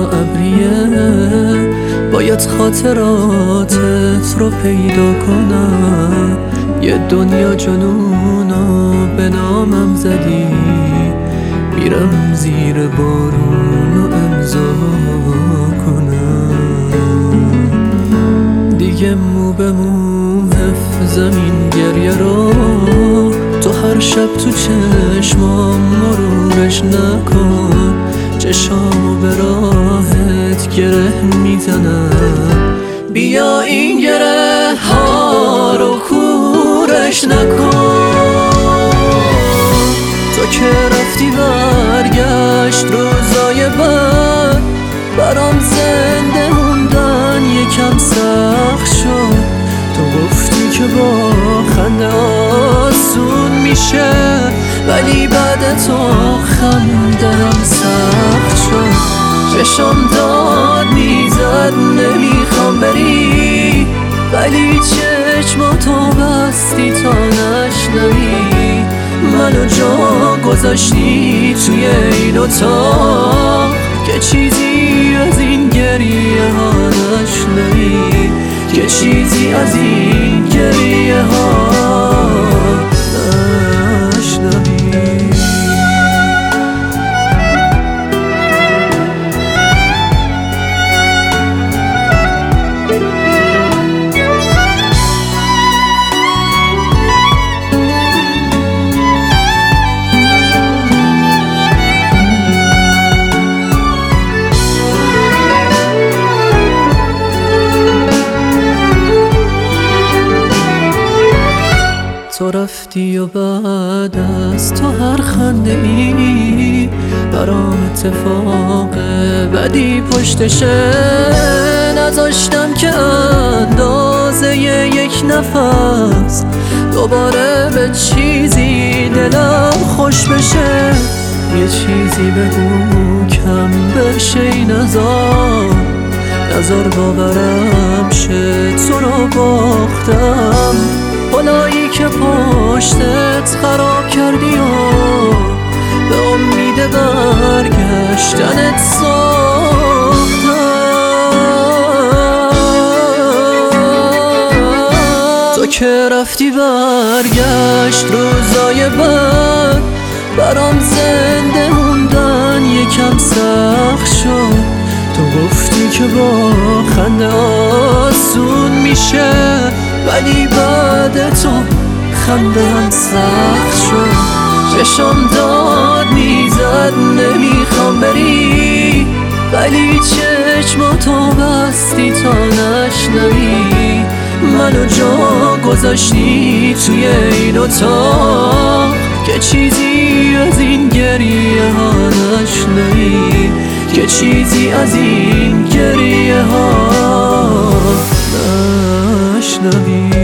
ابریه باید خاطراتت رو پیدا کنم. یه دنیا جنونو به نامم زدی، میرم زیر بارونو امضا کنم. دیگه مو به مو حفظم این گریه رو، تو هر شب تو چشمام مرورش نکن. چشامو به راهت گره میزنم، بیا این گره ها رو کورش نکن. تو که رفتی برگشت روزای بد، برام زنده موندن یکم سخت شد. تو گفتی که با خنده آسون میشه، ولی بعد تو خندم سخت شد. چشم داد میزد نمیخوام بری، ولی چشماتو بستی تا نشنوی. منو جا گذاشتی توی این اتاق که چیزی از این گریه ها نشنوی، که چیزی از این گریه ها نشنوی. تو رفتی و بعد از تو هر خنده ای برام اتفاق بدی پشتشه. نذاشتم که اندازه یک نفس دوباره به چیزی دلم خوش بشه. یه چیزی بگو کم بشه این نزار باورم شه تو رو باختم. حالایی که پشتت خراب کردی و به امید برگشتنت ساختم. تو که رفتی برگشت روزای بد، برام زنده موندن یکم سخت شد. تو گفتی که با خنده آسون میشه، ولی بعد تو خنده هم سخت شد. چشم داد میزد نمیخوام بری، ولی چشماتو بستی تا نشنوی. منو جا گذاشتی توی این اتاق که چیزی از این گریه ها نشنوی، که چیزی از این گریه ها نشنوی.